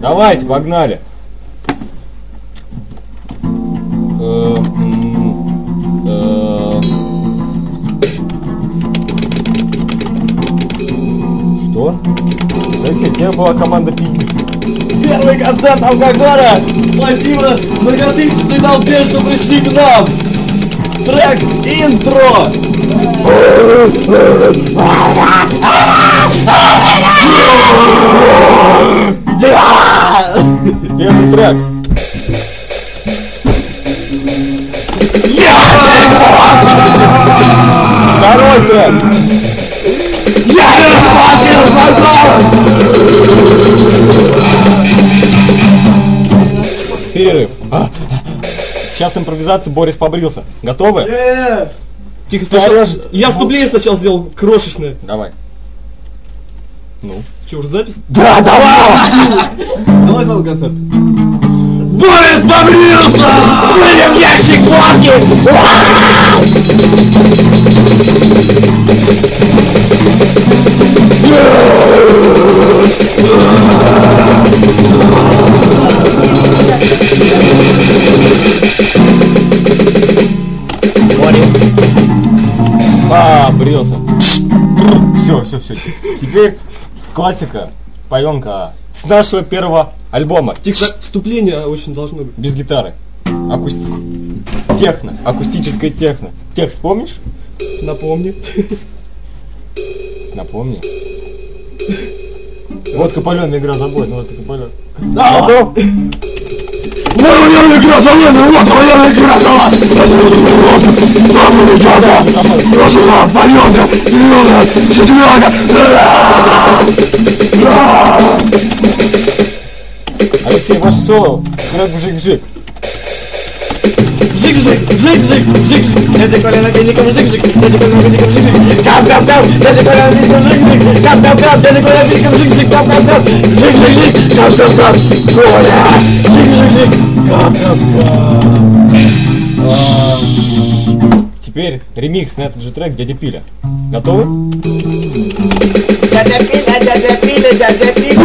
Давайте, погнали. Что? Алексей, у тебя была команда пиздить. Первый концерт алкоголя! Спасибо многотысячной толпе, что пришли к нам! Трек интро! Первый трек. Второй трек. Перерыв. Сейчас импровизация, Борис побрился. Готовы? Тихо, сначала. Я вступление сначала сделал крошечное. Давай. Ну. Че, уже запись? Да, давай! Давай снова концерт. Борис побрился! Прыгай в ящик водки! Борис побрился. Все. Теперь классика, поемка с нашего первого альбома. Тихо, вступление очень должно быть. Без гитары. Техно. Акустическое техно. Текст помнишь? Напомни. Напомни. Водка палёная, игра забой. Ну водка палёная. Да! Готов? Игра зеленая, вот военная игра, давай! Там ребята! Красота, палёнка, грёна, четвёрка! Алексей, ваше соло. Трек бжик-бжик. Жик-жик! Дядя Коля напильником жик-жик! Дядя Коля напильником жик-жик! Кап-кап-кап! Дядя Коля напильником жик-жик! Кап-кап-кап! Дядя Коля напильником жик-жик! Кап-кап-кап! Жик-жик-жик! Кап-кап-кап! Коля! Жик-жик-жик! Кап-кап-кап! Теперь ремикс на этот же трек Дядя Пиля. Готовы? Дядя Пиля, дядя Пиля, дядя Пиля.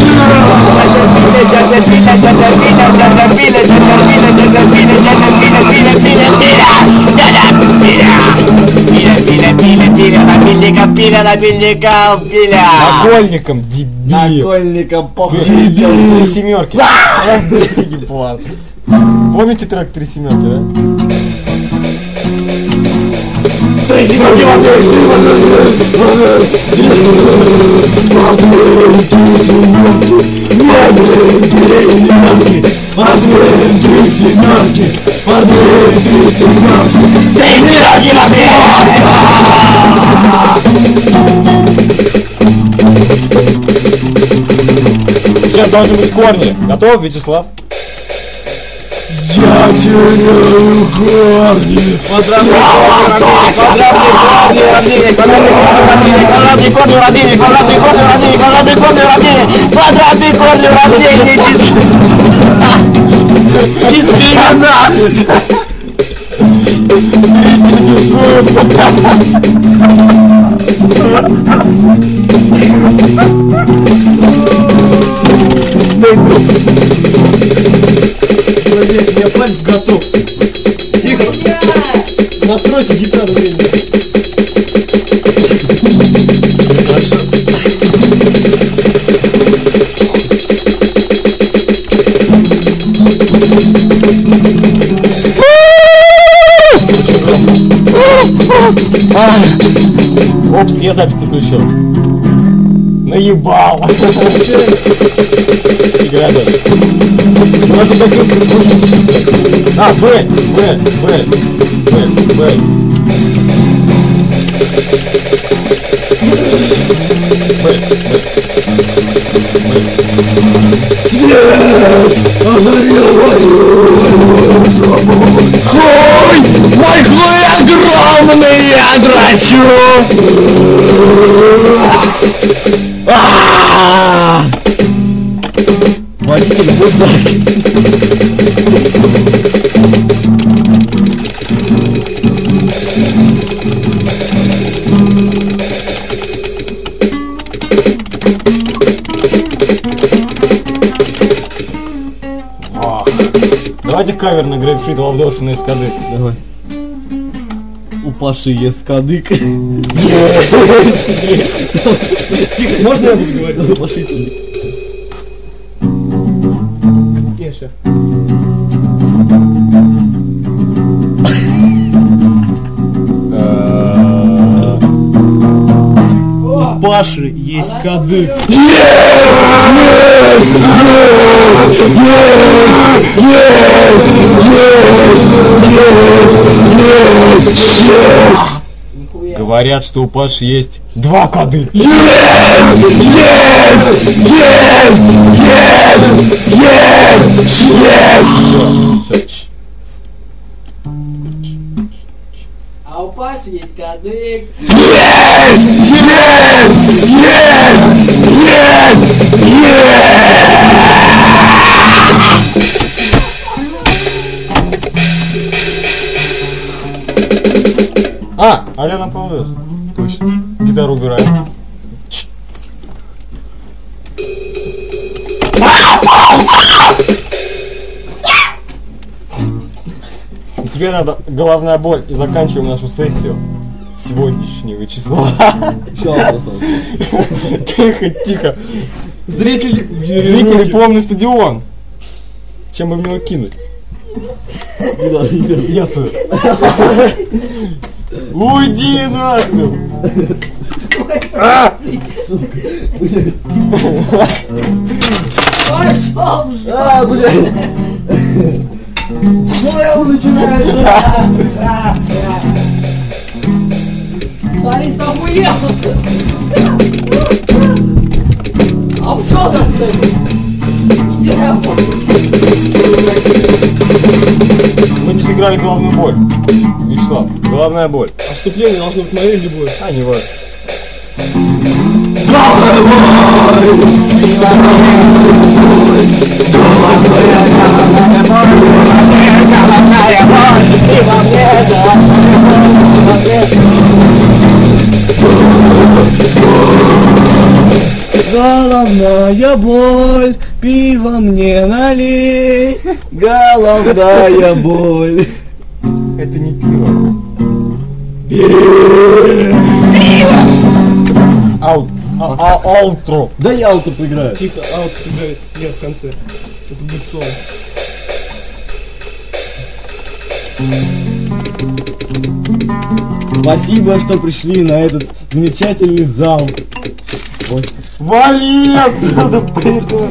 Напильника. Накольником, дебил. Накольником похуй. Три семерки. Еблан. Помните трек «Три семерки», да? Сейчас должны быть корни. Готов, Вячеслав? Я теряю корни! Квадратный корни уравнения. Дискриминация. Человек, у меня пальц готов. Тихо. Настройки гитары времени. Хорошо. Опс, я запись включил. Наебал. Игра даже. Значит, так а, Б. Хуй! Мой хуй огромный, я драчу! Водитель, будь Давайте кавер на Грейпфрит Лавдошина из Кадык. Давай. У Паши есть кадык. Можно я буду говорить? У Паши кадык. Нет, все. У Паши есть кадык. Говорят, что у Паши есть 2 кадык. А у Паши есть кадык. Алена Павловна. Точно. Гитару убираем. Тебе надо головная боль, и заканчиваем нашу сессию сегодняшнего числа. Еще вопрос надо. Тихо, тихо. Зрители полный стадион. Чем бы в него кинуть? Не надо, не надо. Я тут. Уйди нахуй! Пошел же! А, блядь! Ну, начинается! Смотри, что охуел! А что там, блядь? Иди работай! Мы не сыграли головную боль. Вячеслав, головная боль. Вступление должно быть мое или будет? А, не важно. Головная боль, пиво мне налей. Головная боль. Это не пиво. Аутро. Да я алто поиграю. Тихо, Алк сыграет. Нет, в конце. Это будет соло. Спасибо, что пришли на этот замечательный зал. Ой. Вали отсюда, придурок.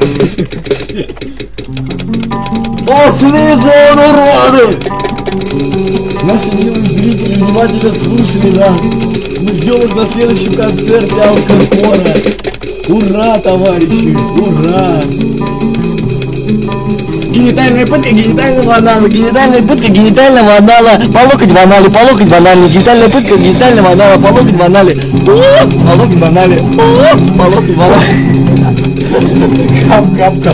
Пошли вон, уроды! Наши милые зрители внимательно слушали нас. Мы ждем их на следующем концерте Алкокора. Ура, товарищи! Ура! Генитальная пытка генитального анала, генитальная пытка генитального анала, по локоть в анале, генитальная пытка генитального анала, по локоть в анале, по локоть в анале, по локоть в анале. Кап-кап-кап.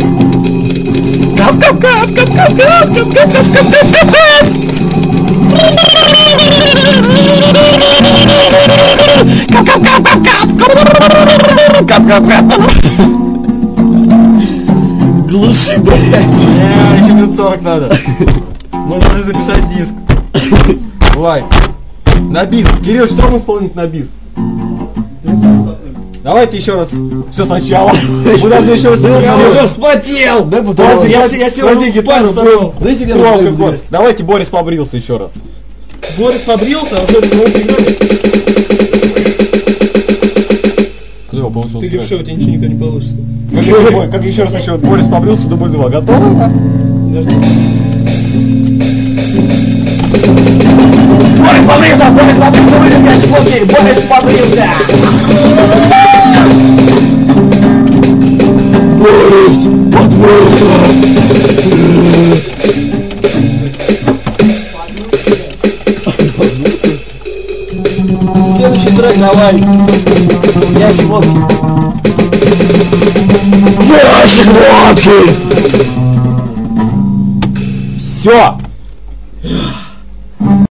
Глуши, блядь. Еще минут 40 надо. Можно записать диск. Давай. На бис. Кирилл, что мы исполнить на бис? Давайте еще раз. Все сначала. Мы должны еще раз. Я уже вспотел. Дай Подожди, я сегодня гитару собрал. Дайте мне Тролка, на Коль. Давайте Борис побрился еще раз. Борис побрился, а уже мы играли. Клево получилось. Ты левша, у тебя ничего никогда не получится. Как еще раз начнем? Борис побрился, дубль 2. Готовы? Подожди. Борис побрился, вылез я сегодня, Борис побрился. Следующий трек давай. Ящик водки. Ящик водки! Все!